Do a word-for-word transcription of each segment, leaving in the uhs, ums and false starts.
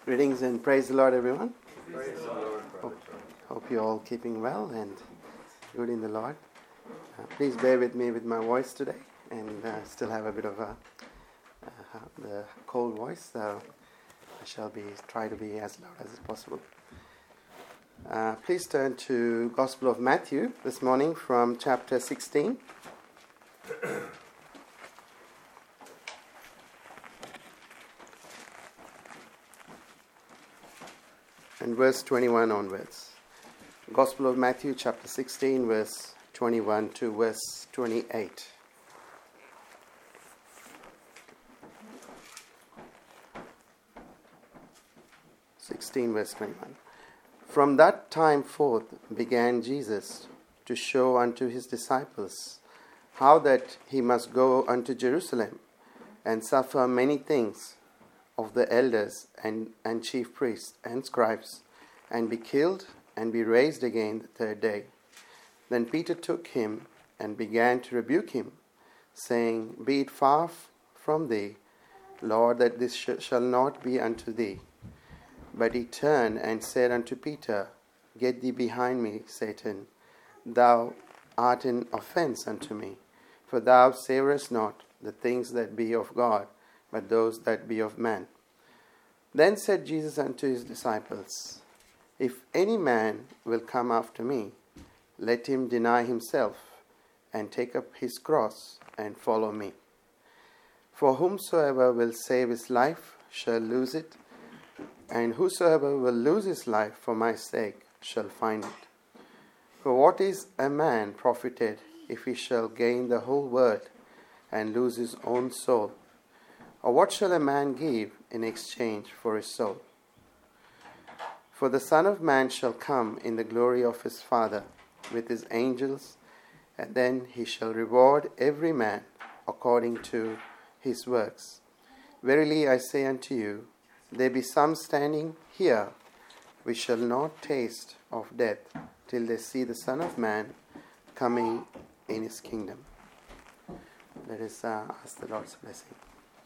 Greetings and praise the Lord, everyone. Praise the Lord, Hope, hope you're all keeping well and good in the Lord. Uh, please bear with me with my voice today, and uh, still have a bit of a uh, the cold voice, so I shall be try to be as loud as possible. Uh, please turn to Gospel of Matthew this morning from chapter sixteen. And verse twenty-one onwards. Gospel of Matthew chapter sixteen, verse twenty-one to verse twenty-eight. sixteen verse twenty-one. From that time forth began Jesus to show unto his disciples how that he must go unto Jerusalem and suffer many things of the elders and, and chief priests and scribes, and be killed and be raised again the third day. Then Peter took him and began to rebuke him, saying, Be it far f- from thee, Lord, that this sh- shall not be unto thee. But he turned and said unto Peter, Get thee behind me, Satan. Thou art an offense unto me, for thou savorest not the things that be of God, but those that be of man. Then said Jesus unto his disciples, If any man will come after me, let him deny himself, and take up his cross, and follow me. For whomsoever will save his life shall lose it, and whosoever will lose his life for my sake shall find it. For what is a man profited if he shall gain the whole world and lose his own soul? Or what shall a man give in exchange for his soul? For the Son of Man shall come in the glory of his Father with his angels, and then he shall reward every man according to his works. Verily I say unto you, there be some standing here which shall not taste of death till they see the Son of Man coming in his kingdom. Let us uh, ask the Lord's blessing.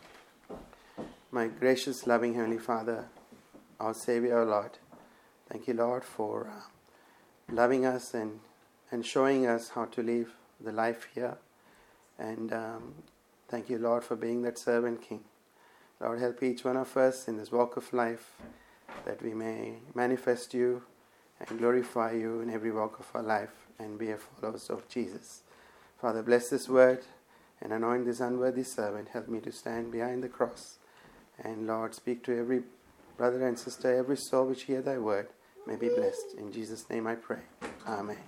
My gracious, loving Heavenly Father, our Savior, our Lord, thank you, Lord, for uh, loving us and, and showing us how to live the life here. And um, thank you, Lord, for being that servant King. Lord, help each one of us in this walk of life that we may manifest you and glorify you in every walk of our life and be a followers of Jesus. Father, bless this word and anoint this unworthy servant. Help me to stand behind the cross. And Lord, speak to every brother and sister, every soul which hear thy word may be blessed. In Jesus' name I pray. Amen.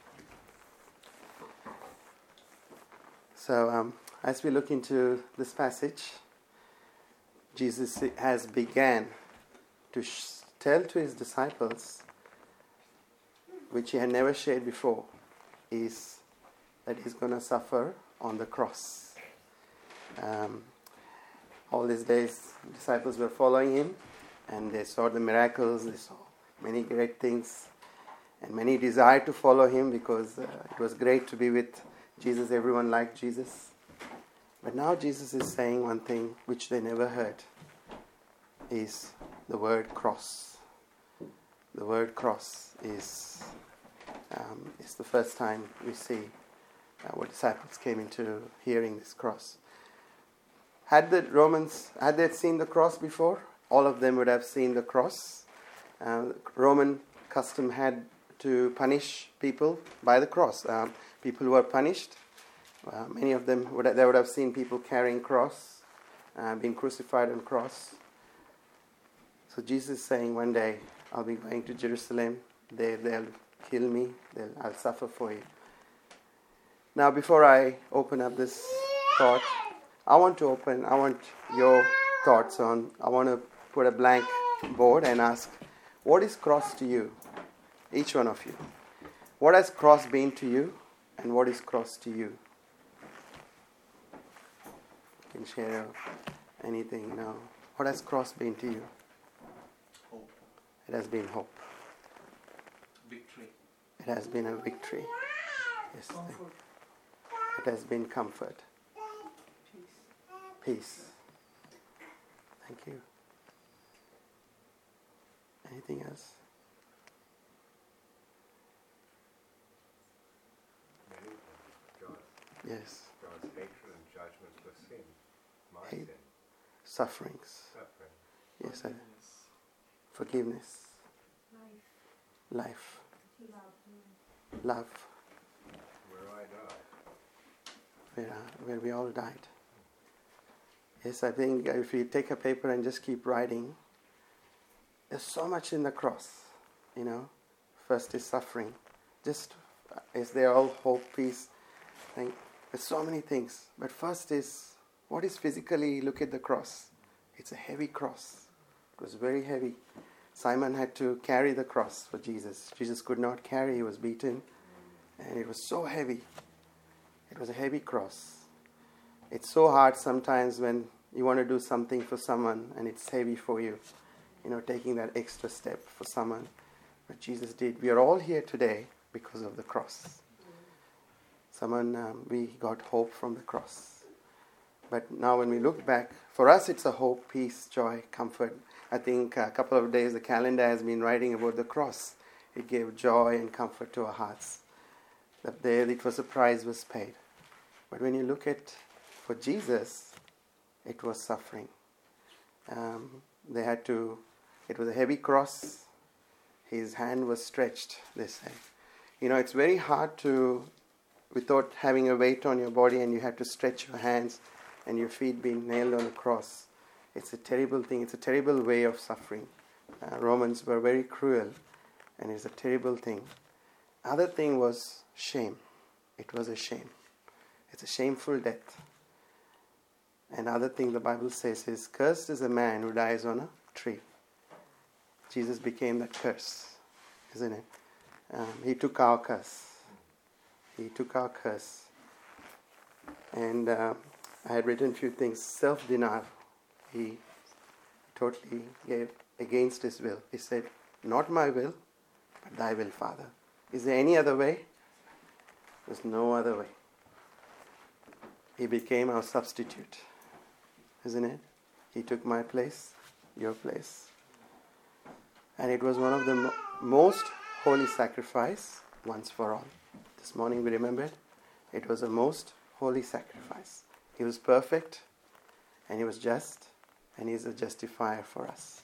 So, um, as we look into this passage, Jesus has began to sh- tell to his disciples, which he had never shared before, is that he's going to suffer on the cross. Um, all these days, disciples were following him, and they saw the miracles, they saw many great things, and many desired to follow him because uh, it was great to be with Jesus. Everyone liked Jesus. But now Jesus is saying one thing which they never heard, is the word cross. The word cross is um, is the first time we see uh, what disciples came into hearing this cross. Had the Romans, had they seen the cross before? All of them would have seen the cross. Uh, Roman custom had to punish people by the cross. Um, people who were punished, uh, many of them, would have, they would have seen people carrying cross, uh, being crucified on cross. So Jesus is saying, one day I'll be going to Jerusalem. They, they'll kill me. They'll, I'll suffer for you. Now, before I open up this thought, I want to open, I want your thoughts on, I want to put a blank board and ask, what is cross to you? Each one of you. What has cross been to you, and what is cross to you? You can share anything now. What has cross been to you? Hope. It has been hope. Victory. It has been a victory. Yes. Comfort. It has been comfort. Peace. Peace. Thank you. Anything else? Many God's, Yes. God's hatred and judgment for sin, my Hate. sin, Sufferings. suffering. Yes. I, forgiveness. Life. Life. Love. Love. Where I died. Where, uh, where we all died. Yes, I think if we take a paper and just keep writing, there's so much in the cross, you know. First is suffering. Just, uh, is there all hope, peace? Think, there's so many things. But first is, what is physically, look at the cross. It's a heavy cross. It was very heavy. Simon had to carry the cross for Jesus. Jesus could not carry, he was beaten. And it was so heavy. It was a heavy cross. It's so hard sometimes when you want to do something for someone and it's heavy for you. You know, taking that extra step for someone. But Jesus did. We are all here today because of the cross. Someone, um, we got hope from the cross. But now when we look back, for us it's a hope, peace, joy, comfort. I think a couple of days the calendar has been writing about the cross. It gave joy and comfort to our hearts. That there it was a price was paid. But when you look at, for Jesus, it was suffering. Um, they had to, it was a heavy cross. His hand was stretched, they say. You know, it's very hard to, without having a weight on your body and you have to stretch your hands and your feet being nailed on a cross. It's a terrible thing. It's a terrible way of suffering. Uh, Romans were very cruel and it's a terrible thing. Other thing was shame. It was a shame. It's a shameful death. Another thing the Bible says is, cursed is a man who dies on a tree. Jesus became that curse, isn't it? Um, he took our curse. He took our curse. And uh, I had written a few things. Self-denial. He totally gave against his will. He said, not my will, but thy will, Father. Is there any other way? There's no other way. He became our substitute, isn't it? He took my place, your place. And it was one of the mo- most holy sacrifice once for all. This morning we remembered it was a most holy sacrifice. He was perfect and he was just and he is a justifier for us.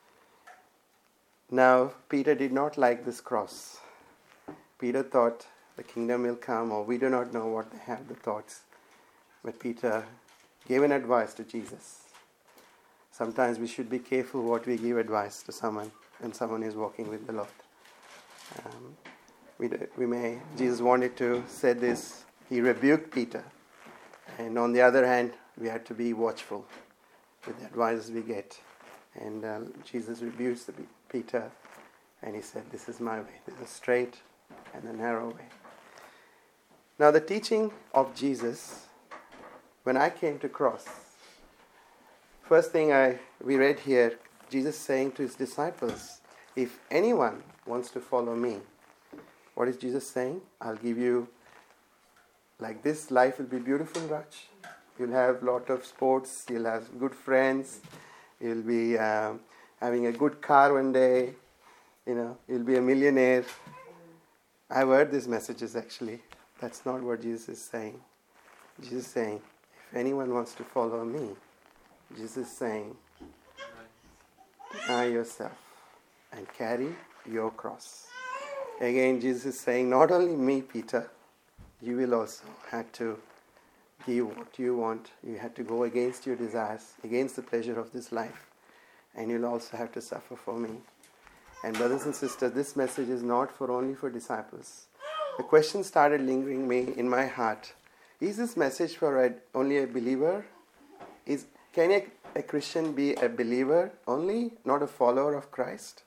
Now, Peter did not like this cross. Peter thought the kingdom will come, or we do not know what they have, the thoughts. But Peter gave an advice to Jesus. Sometimes we should be careful what we give advice to someone when someone is walking with the Lord. Um, we, we may, Jesus wanted to say this, he rebuked Peter. And on the other hand, we had to be watchful with the advice we get. And uh, Jesus rebukes the Peter and he said, this is my way. There's a straight and a narrow way. Now the teaching of Jesus, when I came to cross, first thing I we read here, Jesus saying to his disciples, if anyone wants to follow me, what is Jesus saying? I'll give you, like this life will be beautiful, Raj. You'll have a lot of sports, you'll have good friends, you'll be um, having a good car one day, you know, you'll be a millionaire. I've heard these messages actually. That's not what Jesus is saying. Jesus is saying, if anyone wants to follow me, Jesus is saying, deny yourself and carry your cross. Again, Jesus is saying, not only me, Peter, you will also have to give what you want. You have to go against your desires, against the pleasure of this life. And you'll also have to suffer for me. And brothers and sisters, this message is not for only for disciples. The question started lingering me in my heart. Is this message for a, only a believer? Is Can a, a Christian be a believer only, not a follower of Christ?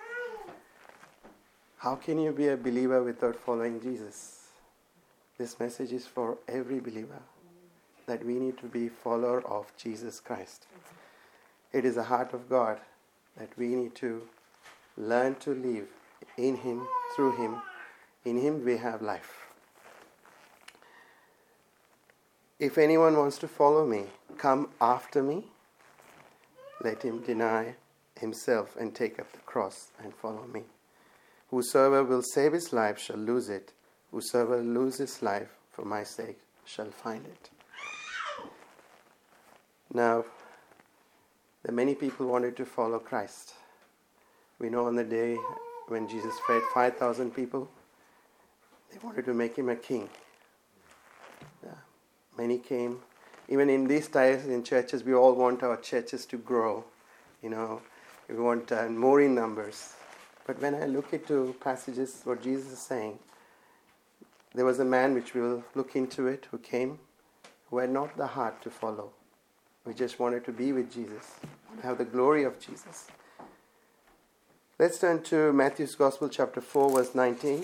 How can you be a believer without following Jesus? This message is for every believer, that we need to be follower of Jesus Christ. It is the heart of God that we need to learn to live in Him, through Him. In Him we have life. If anyone wants to follow me, come after me. Let him deny himself and take up the cross and follow me. Whosoever will save his life shall lose it. Whosoever loses his life for my sake shall find it. Now, there are many people who wanted to follow Christ. We know on the day when Jesus fed five thousand people, they wanted to make him a king. Yeah. Many came. Even in these times in churches, we all want our churches to grow. You know, we want uh, more in numbers. But when I look into passages, what Jesus is saying, there was a man, which we will look into it, who came, who had not the heart to follow. We just wanted to be with Jesus, have the glory of Jesus. Let's turn to Matthew's Gospel, chapter four, verse nineteen.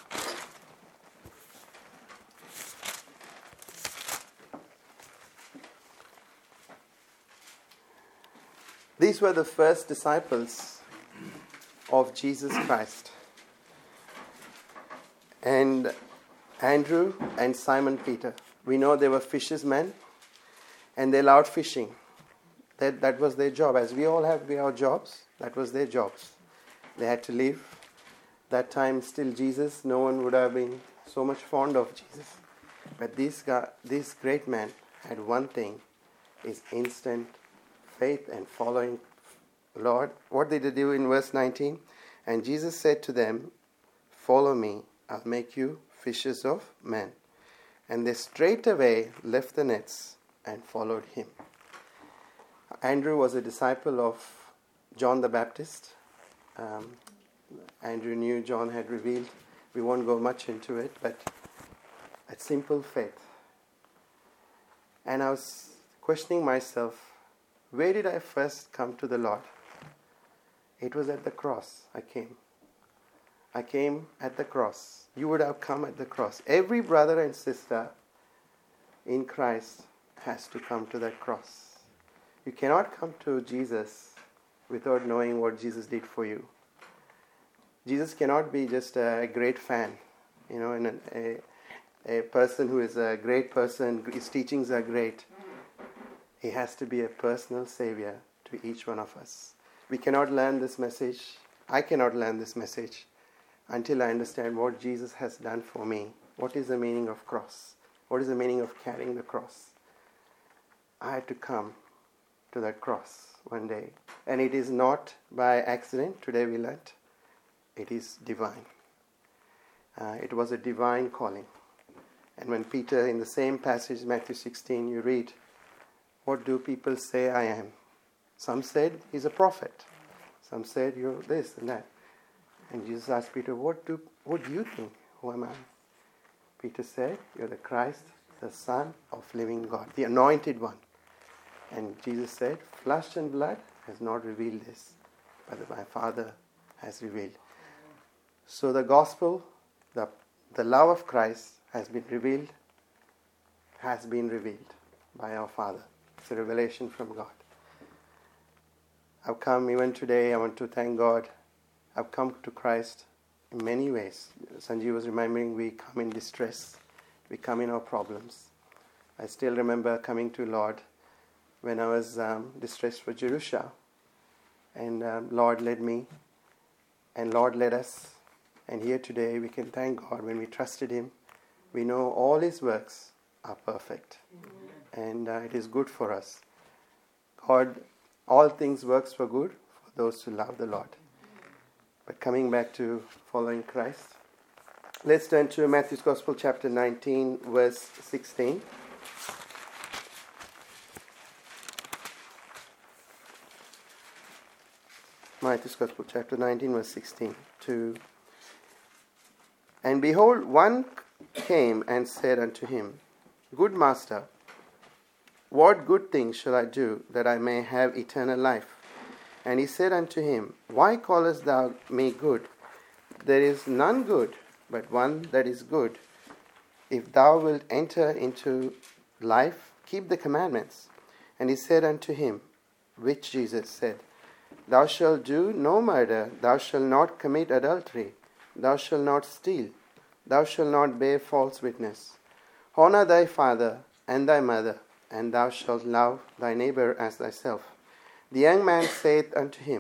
These were the first disciples of Jesus Christ. And Andrew and Simon Peter. We know they were fishermen and they loved fishing. That, that was their job. As we all have our jobs, that was their jobs. They had to live. That time still Jesus, no one would have been so much fond of Jesus. But this guy, this great man had one thing, is instant faith and following Lord. What did they do in verse nineteen? And Jesus said to them, follow me, I'll make you fishers of men. And they straightway left the nets and followed him. Andrew was a disciple of John the Baptist. Um, Andrew knew John had revealed. We won't go much into it, but a simple faith. And I was questioning myself, where did I first come to the Lord? It was at the cross I came. I came at the cross. You would have come at the cross. Every brother and sister in Christ has to come to that cross. You cannot come to Jesus without knowing what Jesus did for you. Jesus cannot be just a great fan, you know, and a, a person who is a great person, his teachings are great. He has to be a personal savior to each one of us. We cannot learn this message. I cannot learn this message until I understand what Jesus has done for me. What is the meaning of cross? What is the meaning of carrying the cross? I had to come to that cross one day. And it is not by accident. Today we learnt. It is divine. Uh, it was a divine calling. And when Peter, in the same passage, Matthew sixteen, you read, what do people say I am? Some said he's a prophet. Some said you're this and that. And Jesus asked Peter, what do what do you think? Who am I? Peter said, you're the Christ, the Son of living God, the anointed one. And Jesus said, flesh and blood has not revealed this, but my Father has revealed. So the gospel, the, the love of Christ has been revealed, has been revealed by our Father. It's a revelation from God. I've come even today, I want to thank God. I've come to Christ in many ways. Sanjeev was remembering we come in distress. We come in our problems. I still remember coming to Lord when I was um, distressed for Jerusha. And um, Lord led me. And Lord led us. And here today we can thank God when we trusted Him. We know all His works are perfect. Amen. And uh, it is good for us. God, all things works for good for those who love the Lord. But coming back to following Christ, let's turn to Matthew's Gospel, chapter nineteen, verse sixteen. Matthew's Gospel, chapter nineteen, verse sixteen. To And behold, one came and said unto him, Good master, what good thing shall I do that I may have eternal life? And he said unto him, Why callest thou me good? There is none good, but one that is good. If thou wilt enter into life, keep the commandments. And he said unto him, which Jesus said, Thou shalt do no murder, thou shalt not commit adultery, thou shalt not steal, thou shalt not bear false witness. Honor thy father and thy mother, and thou shalt love thy neighbor as thyself. The young man saith unto him,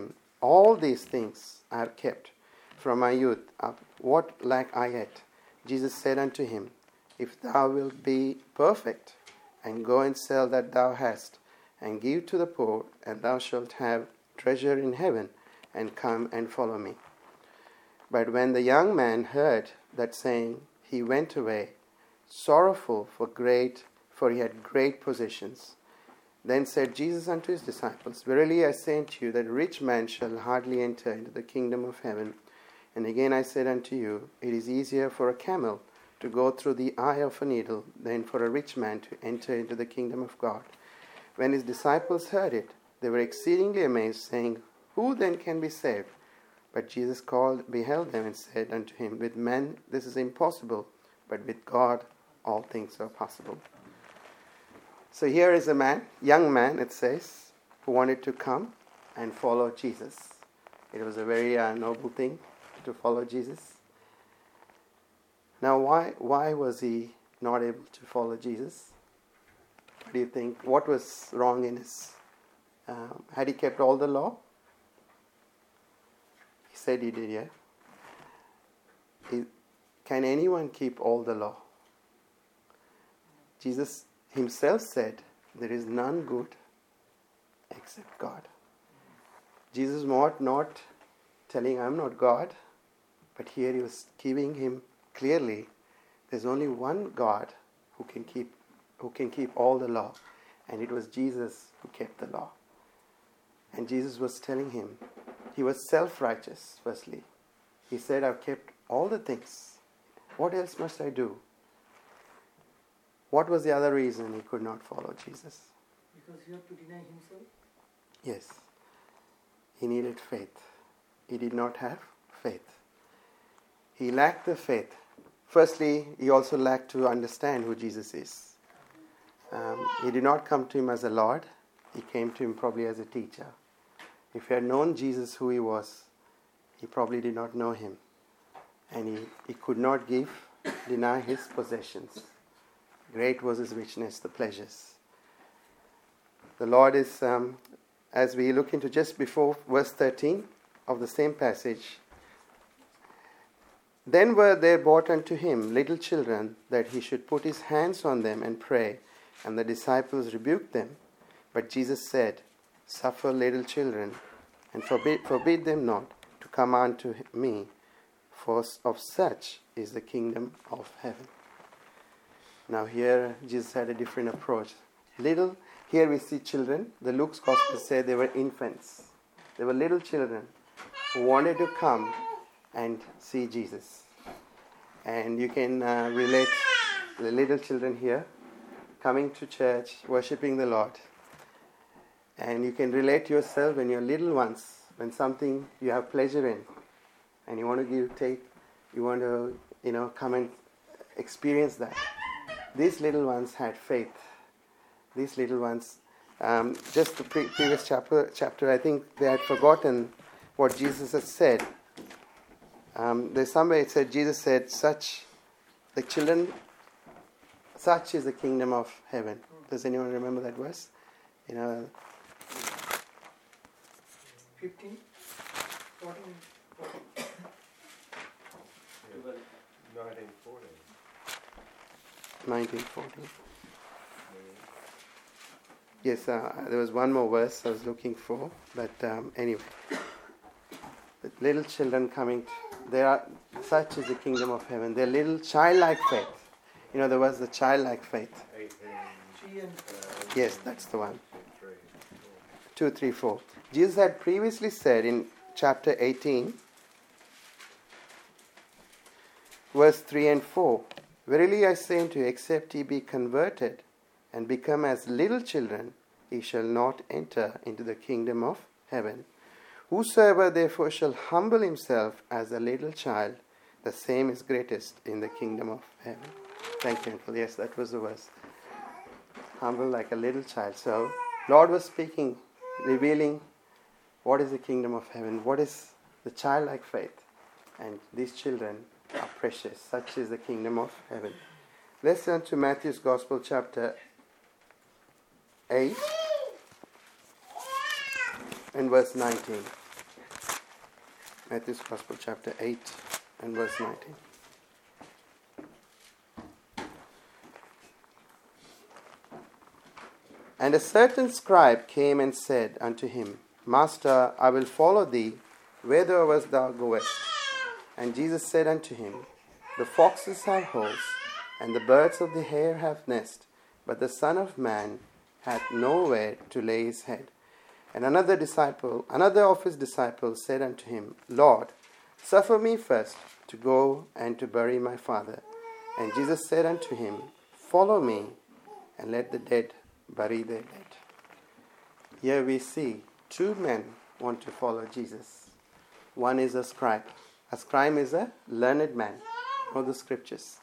All these things I have kept from my youth up. What lack I yet? Jesus said unto him, If thou wilt be perfect, and go and sell that thou hast, and give to the poor, and thou shalt have treasure in heaven, and come and follow me. But when the young man heard that saying, he went away, sorrowful for great, for he had great possessions. Then said Jesus unto his disciples, Verily I say unto you, that a rich man shall hardly enter into the kingdom of heaven. And again I said unto you, it is easier for a camel to go through the eye of a needle than for a rich man to enter into the kingdom of God. When his disciples heard it, they were exceedingly amazed, saying, Who then can be saved? But Jesus called, beheld them, and said unto him, With men this is impossible, but with God all things are possible. So here is a man, young man, it says, who wanted to come and follow Jesus. It was a very uh, noble thing to follow Jesus. Now, why why was he not able to follow Jesus? What do you think? What was wrong in his? Um, had he kept all the law? He said he did, yeah. He, can anyone keep all the law? Jesus himself said, there is none good except God. Jesus was not telling, I'm not God, but here he was giving him clearly, there's only one God who can keep who can keep all the law, and it was Jesus who kept the law. And Jesus was telling him, he was self-righteous, firstly. He said, I've kept all the things. What else must I do? What was the other reason he could not follow Jesus? Because he had to deny himself? Yes. He needed faith. He did not have faith. He lacked the faith. Firstly, he also lacked to understand who Jesus is. Um, he did not come to him as a Lord. He came to him probably as a teacher. If he had known Jesus who he was, he probably did not know him. And he, he could not give, deny his possessions. Great was his richness, the pleasures. The Lord is, um, as we look into just before verse thirteen of the same passage, then were there brought unto him little children, that he should put his hands on them and pray. And the disciples rebuked them. But Jesus said, Suffer little children, and forbid, forbid them not to come unto me, for of such is the kingdom of heaven. Now here Jesus had a different approach. Little, here we see children. The Luke's gospel said they were infants. They were little children who wanted to come and see Jesus. And you can uh, relate the little children here coming to church, worshipping the Lord. And you can relate yourself when you're little ones, when something you have pleasure in, and you want to give, take, you want to, you know, come and experience that. These little ones had faith. These little ones, um, just the pre- previous chapter, chapter, I think they had forgotten what Jesus had said. Um, there's somewhere it said, Jesus said, such, the children, such is the kingdom of heaven. Does anyone remember that verse? You know, fifteen, fourteen, fourteen. nineteen forty. nineteen forty. Yes, uh, there was one more verse I was looking for, but um, anyway. The little children coming, they are, such is the kingdom of heaven. They're little childlike faith. You know, there was the childlike faith. Three and Yes, that's the one. two, three, four. Jesus had previously said in chapter eighteen, verse three and four, Verily I say unto you, except ye be converted and become as little children, ye shall not enter into the kingdom of heaven. Whosoever therefore shall humble himself as a little child, the same is greatest in the kingdom of heaven. Thank you, Uncle. Yes, that was the verse. Humble like a little child. So, Lord was speaking, revealing what is the kingdom of heaven, what is the childlike faith. And these children are precious. Such is the kingdom of heaven. Let's turn to Matthew's Gospel, chapter eight and verse nineteen. Matthew's Gospel, chapter eight and verse nineteen. And a certain scribe came and said unto him, Master, I will follow thee whither thou goest. And Jesus said unto him, The foxes have holes, and the birds of the air have nests, but the Son of Man hath nowhere to lay his head. And another disciple, another of his disciples said unto him, Lord, suffer me first to go and to bury my father. And Jesus said unto him, Follow me, and let the dead bury their dead. Here we see two men want to follow Jesus. One is a scribe. A scribe is a learned man of the scriptures.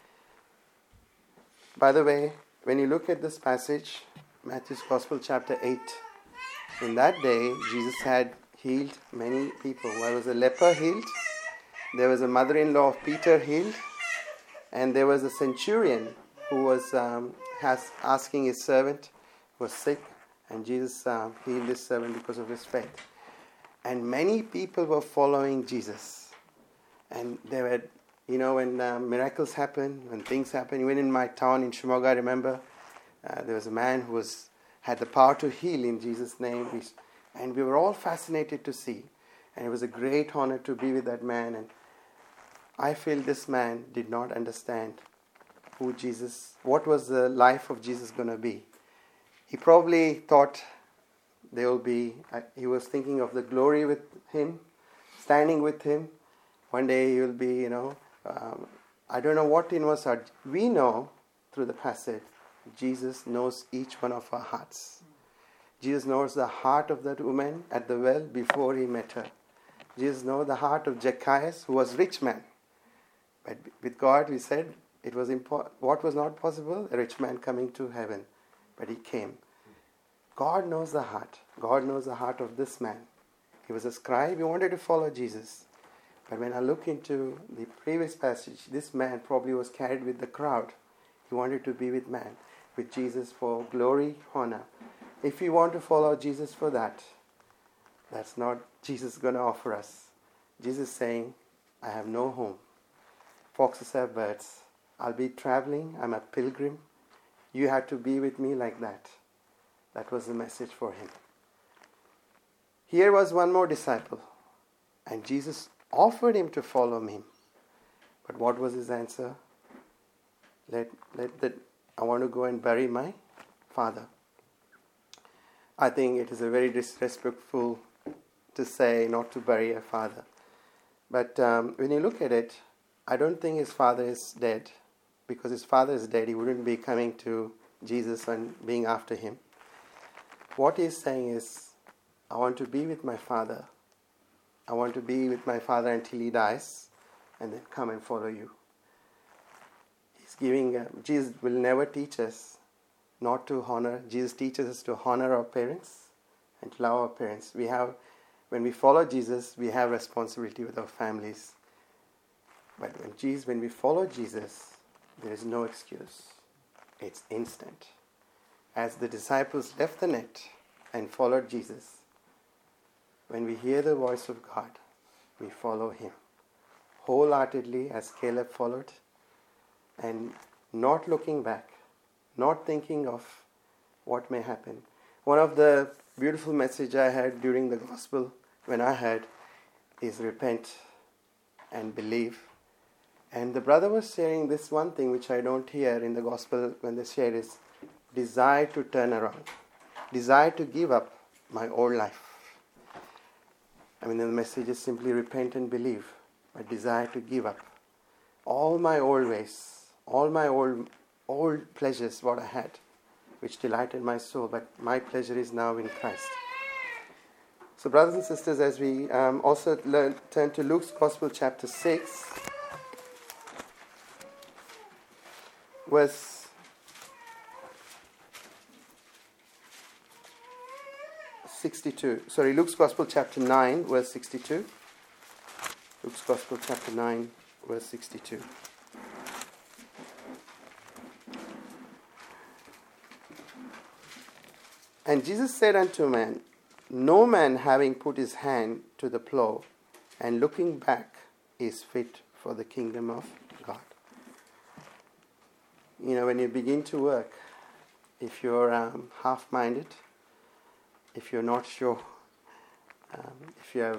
By the way, when you look at this passage, Matthew's Gospel, chapter eight, in that day, Jesus had healed many people. There was a leper healed, there was a mother-in-law of Peter healed, and there was a centurion who was um, has asking his servant, who was sick, and Jesus um, healed his servant because of his faith. And many people were following Jesus. And they were, you know, when uh, miracles happen, when things happen, even in my town in Shimoga, I remember, uh, there was a man who was had the power to heal in Jesus' name. We, and we were all fascinated to see. And it was a great honor to be with that man. And I feel this man did not understand who Jesus, what was the life of Jesus going to be. He probably thought there will be, uh, he was thinking of the glory with him, standing with him. One day he will be, you know, um, I don't know what in was heart. We know through the passage, Jesus knows each one of our hearts. Jesus knows the heart of that woman at the well before he met her. Jesus knows the heart of Zacchaeus, who was a rich man. But with God, we said, it was impo- what was not possible? A rich man coming to heaven. But he came. God knows the heart. God knows the heart of this man. He was a scribe. He wanted to follow Jesus. But when I look into the previous passage, this man probably was carried with the crowd. He wanted to be with man, with Jesus for glory, honor. If we want to follow Jesus for that, that's not Jesus going to offer us. Jesus saying, I have no home. Foxes have birds. I'll be traveling. I'm a pilgrim. You have to be with me like that. That was the message for him. Here was one more disciple. And Jesus offered him to follow him. But what was his answer? Let, let the, I want to go and bury my father. I think it is a very disrespectful to say not to bury a father. But um, when you look at it, I don't think his father is dead. Because his father is dead, he wouldn't be coming to Jesus and being after him. What he's saying is, I want to be with my father. I want to be with my father until he dies, and then come and follow you. He's giving, uh, Jesus will never teach us not to honor. Jesus teaches us to honor our parents and to love our parents. We have, when we follow Jesus, we have responsibility with our families. But when Jesus, when we follow Jesus, there is no excuse. It's instant. As the disciples left the net and followed Jesus, when we hear the voice of God, we follow him wholeheartedly as Caleb followed, and not looking back, not thinking of what may happen. One of the beautiful messages I had during the gospel when I heard is repent and believe. And the brother was sharing this one thing which I don't hear in the gospel when they share is desire to turn around, desire to give up my old life. I mean, the message is simply repent and believe, but desire to give up all my old ways, all my old old pleasures, what I had, which delighted my soul, but my pleasure is now in Christ. So, brothers and sisters, as we um, also learn, turn to Luke's Gospel, chapter six, verse sixty-two. Sorry, Luke's Gospel, chapter nine, verse sixty-two. Luke's Gospel, chapter nine, verse sixty-two. And Jesus said unto man, No man having put his hand to the plough and looking back is fit for the kingdom of God. You know, when you begin to work, if you're um, half-minded, if you're not sure, um, if you have,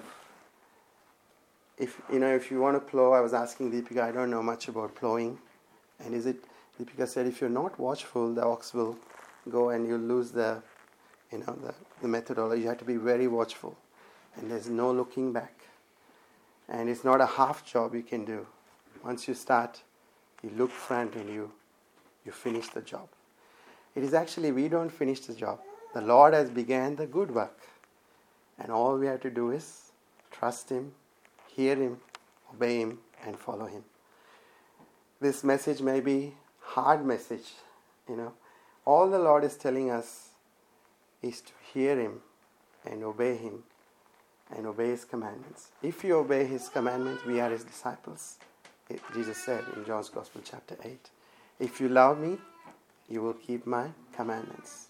if you know, if you want to plow, I was asking Deepika, I don't know much about plowing, and is it, Deepika said, if you're not watchful, the ox will go and you'll lose the, you know, the, the methodology. You have to be very watchful, and there's no looking back. And it's not a half job you can do. Once you start, you look front and you you finish the job. It is actually, we don't finish the job. The Lord has began the good work. And all we have to do is trust Him, hear Him, obey Him, and follow Him. This message may be hard message, you know. All the Lord is telling us is to hear Him and obey Him and obey His commandments. If you obey His commandments, we are His disciples. It, Jesus said in John's Gospel chapter eight, if you love me, you will keep my commandments.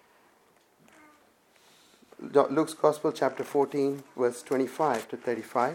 Luke's Gospel chapter fourteen, verse twenty-five to thirty-five.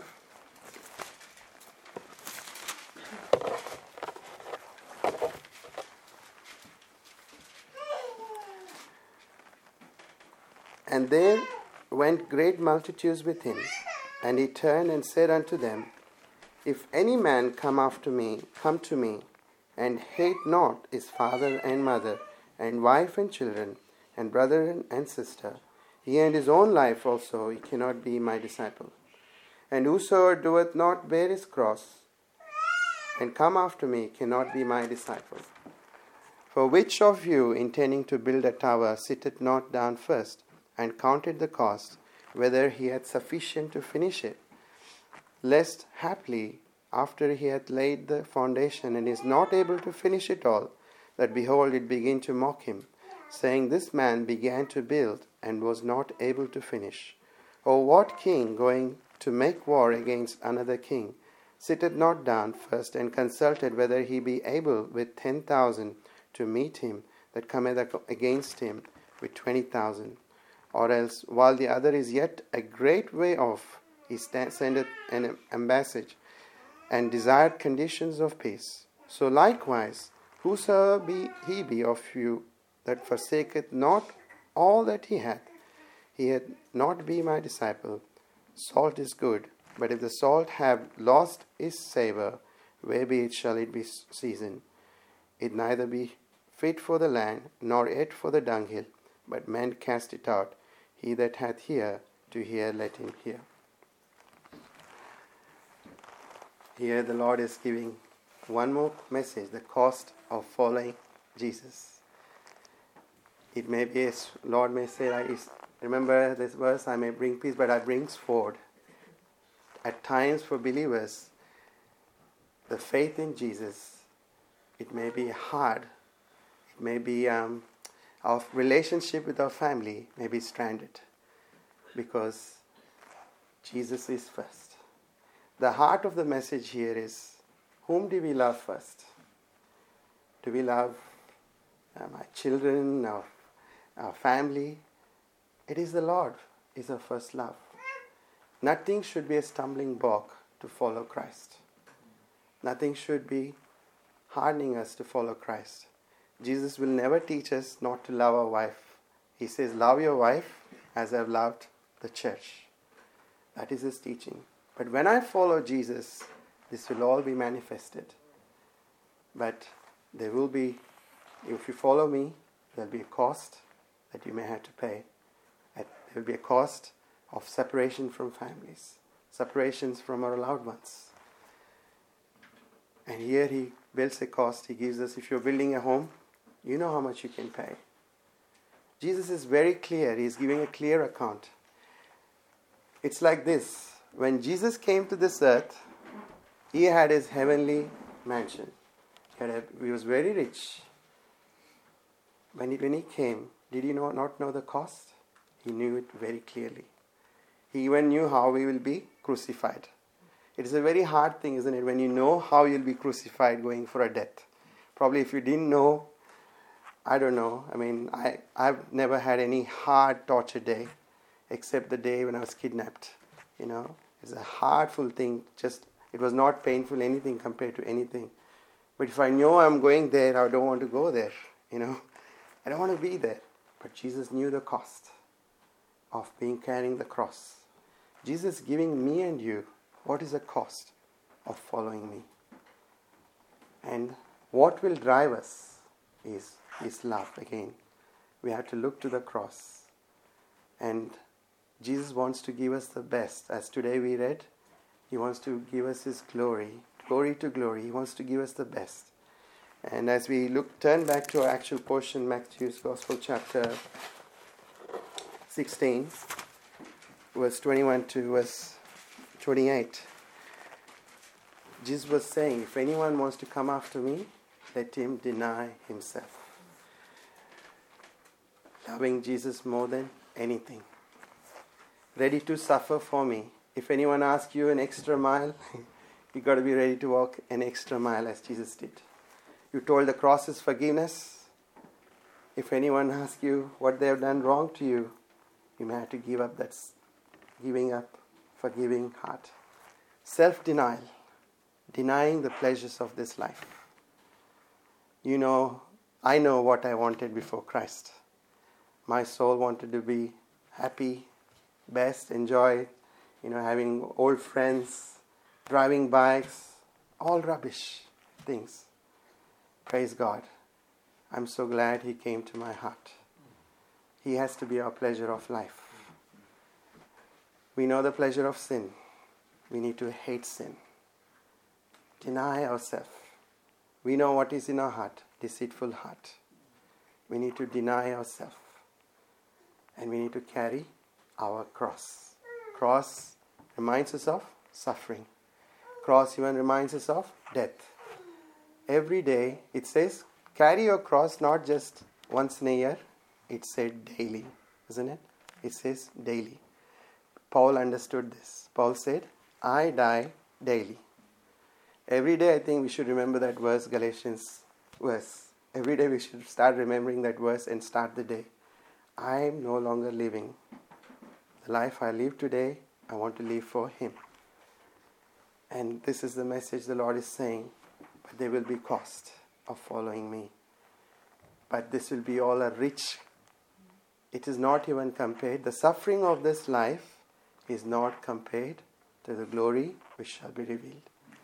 And there went great multitudes with him, and he turned and said unto them, if any man come after me, come to me, and hate not his father and mother, and wife and children, and brother and sister, yea, and his own life also, he cannot be my disciple. And whosoever doeth not bear his cross, and come after me, cannot be my disciple. For which of you, intending to build a tower, sitteth not down first, and counted the cost, whether he hath sufficient to finish it? Lest haply, after he hath laid the foundation, and is not able to finish it all, that behold, it begin to mock him, saying, this man began to build, and was not able to finish. Or what king, going to make war against another king, sitteth not down first, and consulted whether he be able with ten thousand to meet him that cometh against him with twenty thousand? Or else, while the other is yet a great way off, he sendeth an ambassage, and desired conditions of peace. So likewise, whosoever be he be of you that forsaketh not all that he hath, he hath not be my disciple. Salt is good, but if the salt have lost his savour, whereby shall it be seasoned? It neither be fit for the land, nor yet for the dunghill, but men cast it out. He that hath ear to hear, let him hear. Here the Lord is giving one more message, the cost of following Jesus. It may be, as Lord may say, I remember this verse, I may bring peace, but I bring sword. At times for believers, the faith in Jesus, it may be hard. It may be, um, our relationship with our family may be stranded because Jesus is first. The heart of the message here is, whom do we love first? Do we love uh, my children, our, our family? It is the Lord, is our first love. Nothing should be a stumbling block to follow Christ. Nothing should be hardening us to follow Christ. Jesus will never teach us not to love our wife. He says, love your wife as I've loved the church. That is his teaching. But when I follow Jesus, this will all be manifested. But there will be, if you follow me, there will be a cost that you may have to pay. There will be a cost of separation from families, separations from our loved ones. And here he builds a cost. He gives us, if you're building a home, you know how much you can pay. Jesus is very clear. He's giving a clear account. It's like this. When Jesus came to this earth, he had his heavenly mansion. He, had a, he was very rich. When he, when he came, did he know, not know the cost? He knew it very clearly. He even knew how he will be crucified. It is a very hard thing, isn't it, when you know how you'll be crucified going for a death. Probably if you didn't know, I don't know. I mean, I, I've never had any hard torture day except the day when I was kidnapped. You know, It's a heartful thing. Just it was not painful anything compared to anything. But if I know I'm going there, I don't want to go there. You know, I don't want to be there. But Jesus knew the cost of being carrying the cross. Jesus giving me and you what is the cost of following me. And what will drive us is His love again. We have to look to the cross. And Jesus wants to give us the best. As today we read, He wants to give us His glory. Glory to glory. He wants to give us the best. And as we look, turn back to our actual portion, Matthew's Gospel chapter sixteen, verse twenty-one to verse twenty-eight. Jesus was saying, if anyone wants to come after me, let him deny himself. Loving Jesus more than anything. Ready to suffer for me. If anyone asks you an extra mile, you got to be ready to walk an extra mile as Jesus did. You told the cross is forgiveness. If anyone asks you what they have done wrong to you, you may have to give up that giving up, forgiving heart. Self-denial. Denying the pleasures of this life. You know, I know what I wanted before Christ. My soul wanted to be happy, best, enjoy, you know, having old friends, driving bikes, all rubbish things. Praise God. I'm so glad He came to my heart. He has to be our pleasure of life. We know the pleasure of sin. We need to hate sin. Deny ourselves. We know what is in our heart, deceitful heart. We need to deny ourselves. And we need to carry our cross. Cross reminds us of suffering. Cross even reminds us of death. Every day it says, carry your cross not just once in a year. It said daily, isn't it? It says daily. Paul understood this. Paul said, I die daily. Every day I think we should remember that verse, Galatians verse. Every day we should start remembering that verse and start the day. I am no longer living. The life I live today, I want to live for Him. And this is the message the Lord is saying. But there will be cost of following me. But this will be all a rich. It is not even compared. The suffering of this life is not compared to the glory which shall be revealed.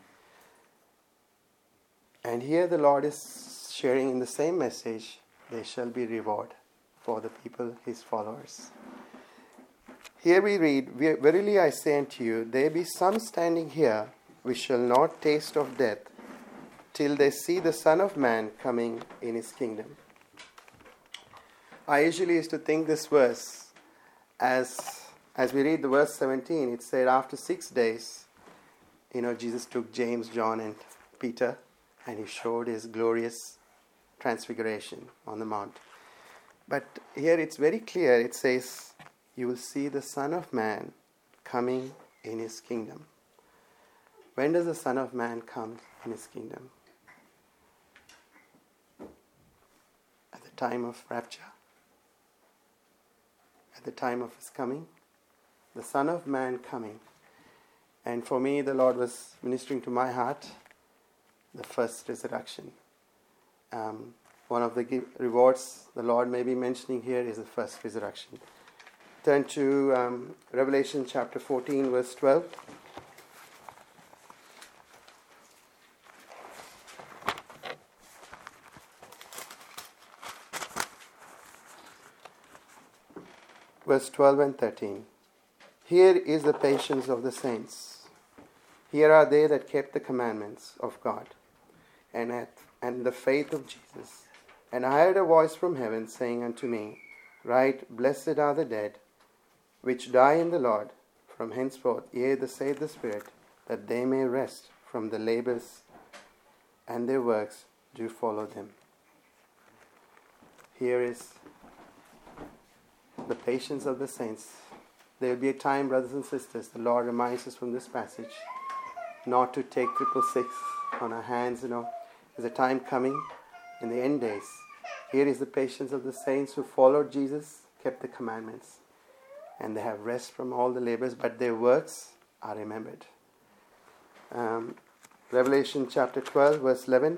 And here the Lord is sharing in the same message, there shall be reward for the people, His followers. Here we read, verily I say unto you, there be some standing here which shall not taste of death till they see the Son of Man coming in His kingdom. I usually used to think this verse as, as we read the verse seventeen, it said after six days, you know, Jesus took James, John and Peter and He showed His glorious transfiguration on the mount. But here it's very clear. It says, you will see the Son of Man coming in His kingdom. When does the Son of Man come in His kingdom? At the time of rapture. At the time of His coming. The Son of Man coming. And for me, the Lord was ministering to my heart the first resurrection. Um, one of the give, rewards the Lord may be mentioning here is the first resurrection. Turn to um, Revelation chapter fourteen, verse twelve. Verse twelve and thirteen. Here is the patience of the saints. Here are they that kept the commandments of God and hath, and the faith of Jesus. And I heard a voice from heaven saying unto me, Write, blessed are the dead, which die in the Lord, from henceforth, yea, the saith the Spirit, that they may rest from the labors, and their works do follow them. Here is the patience of the saints. There will be a time, brothers and sisters, the Lord reminds us from this passage, not to take triple six on our hands, you know. There's a time coming in the end days. Here is the patience of the saints who followed Jesus, kept the commandments, and they have rest from all the labors, but their works are remembered. Um, Revelation chapter twelve, verse eleven.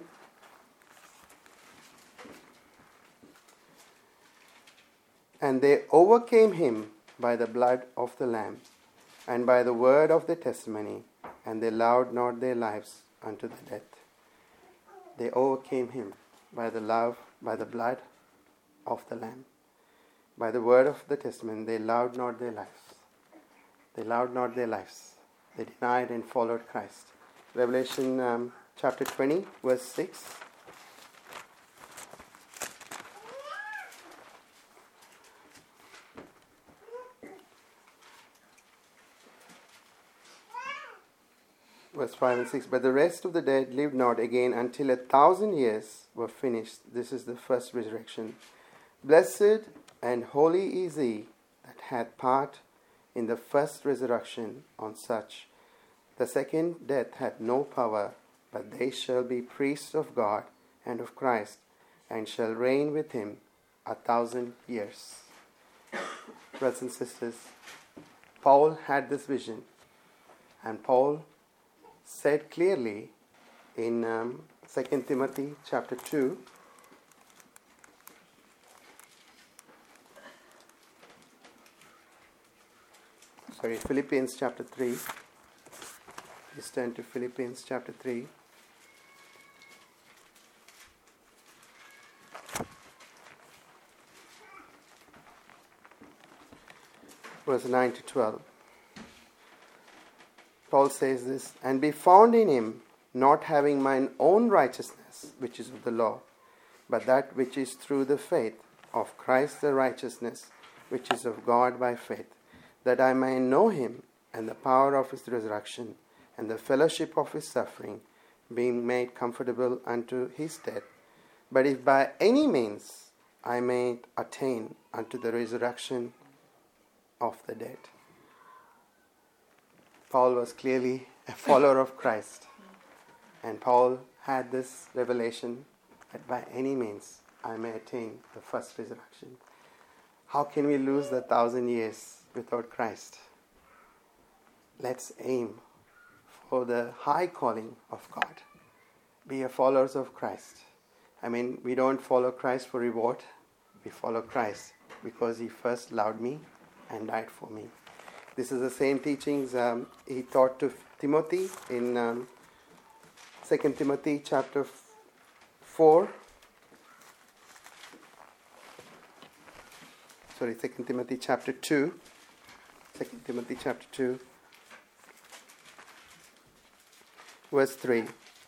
And they overcame him by the blood of the Lamb and by the word of their testimony, and they loved not their lives unto the death. They overcame him by the love, by the blood of the Lamb. By the word of the testimony, they loved not their lives. They loved not their lives. They denied and followed Christ. Revelation um, chapter twenty, verse six. Verse five and six. But the rest of the dead lived not again until a thousand years were finished. This is the first resurrection. Blessed and holy is he that hath part in the first resurrection. On such the second death hath no power, but they shall be priests of God and of Christ, and shall reign with him a thousand years. Brothers and sisters, Paul had this vision, and Paul said clearly in um, Second Timothy chapter two, sorry, Philippians chapter three. Please turn to Philippians chapter three. Verse nine to twelve. Paul says this, and be found in him, not having mine own righteousness, which is of the law, but that which is through the faith of Christ the righteousness, which is of God by faith, that I may know him and the power of his resurrection, and the fellowship of his suffering, being made comfortable unto his death. But if by any means I may attain unto the resurrection of the dead. Paul was clearly a follower of Christ. And Paul had this revelation that by any means I may attain the first resurrection. How can we lose the thousand years without Christ? Let's aim for the high calling of God. Be a followers of Christ. I mean, we don't follow Christ for reward. We follow Christ because he first loved me and died for me. This is the same teachings um, he taught to Timothy in um, Second Timothy chapter four. Sorry, Second Timothy chapter two. Second Timothy chapter two. Verse three.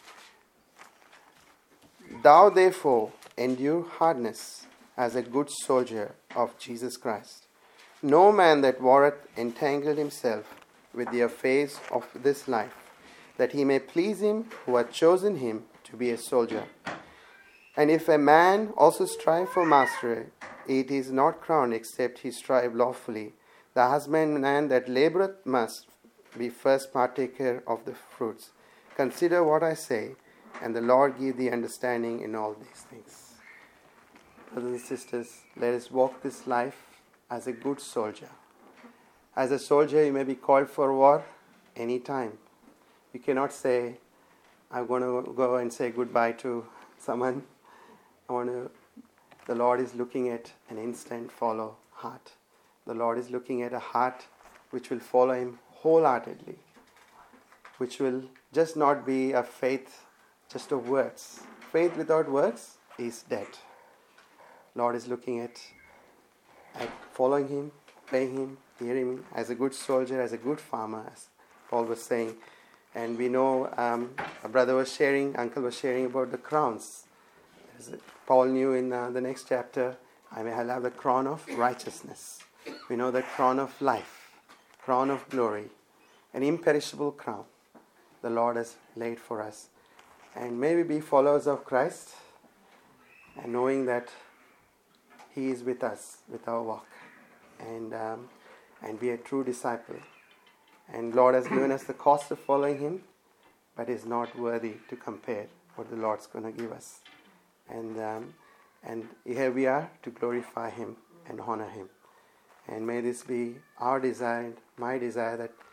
Thou therefore endure hardness as a good soldier of Jesus Christ. No man that warreth entangled himself with the affairs of this life, that he may please him who hath chosen him to be a soldier. And if a man also strive for mastery, it is not crowned except he strive lawfully. The husbandman that laboureth must be first partaker of the fruits. Consider what I say, and the Lord give thee understanding in all these things. Brothers and sisters, let us walk this life as a good soldier. As a soldier, you may be called for war any time. You cannot say, I'm going to go and say goodbye to someone. I want to. The Lord is looking at an instant follow heart. The Lord is looking at a heart which will follow him wholeheartedly, which will just not be a faith just of words. Faith without works is dead. Lord is looking at at following him, obeying him, hearing him, as a good soldier, as a good farmer, as Paul was saying. And we know um, a brother was sharing, uncle was sharing about the crowns. Paul knew in uh, the next chapter, I may have the crown of righteousness. We know the crown of life, crown of glory, an imperishable crown the Lord has laid for us. And may we be followers of Christ, and knowing that he is with us, with our walk, and um, and be a true disciple. And Lord has given us the cost of following him, but is not worthy to compare what the Lord's going to give us. And um, and here we are to glorify him and honor him. And may this be our desire, my desire, that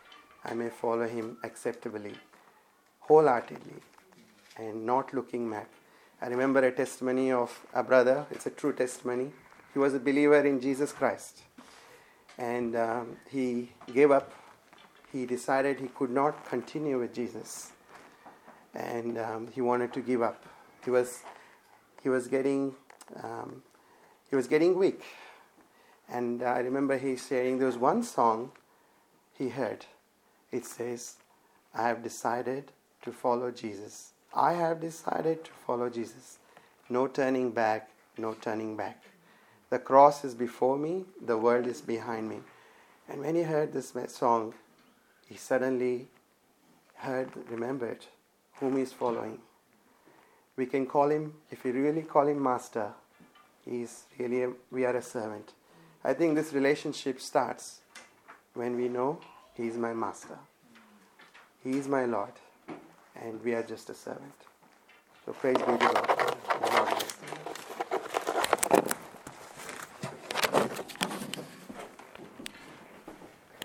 I may follow him acceptably, wholeheartedly, and not looking back. I remember a testimony of a brother. It's a true testimony. He was a believer in Jesus Christ. And um, he gave up. He decided he could not continue with Jesus. And um, he wanted to give up. He was he was getting um, he was getting weak. And I remember he saying there was one song he heard. It says, I have decided to follow Jesus. I have decided to follow Jesus. No turning back, no turning back. The cross is before me, the world is behind me. And when he heard this song, he suddenly heard, remembered whom he is following. We can call him, if we really call him master, he is really, a, we are a servant. I think this relationship starts when we know he is my master. He is my Lord. And we are just a servant. So praise be to God.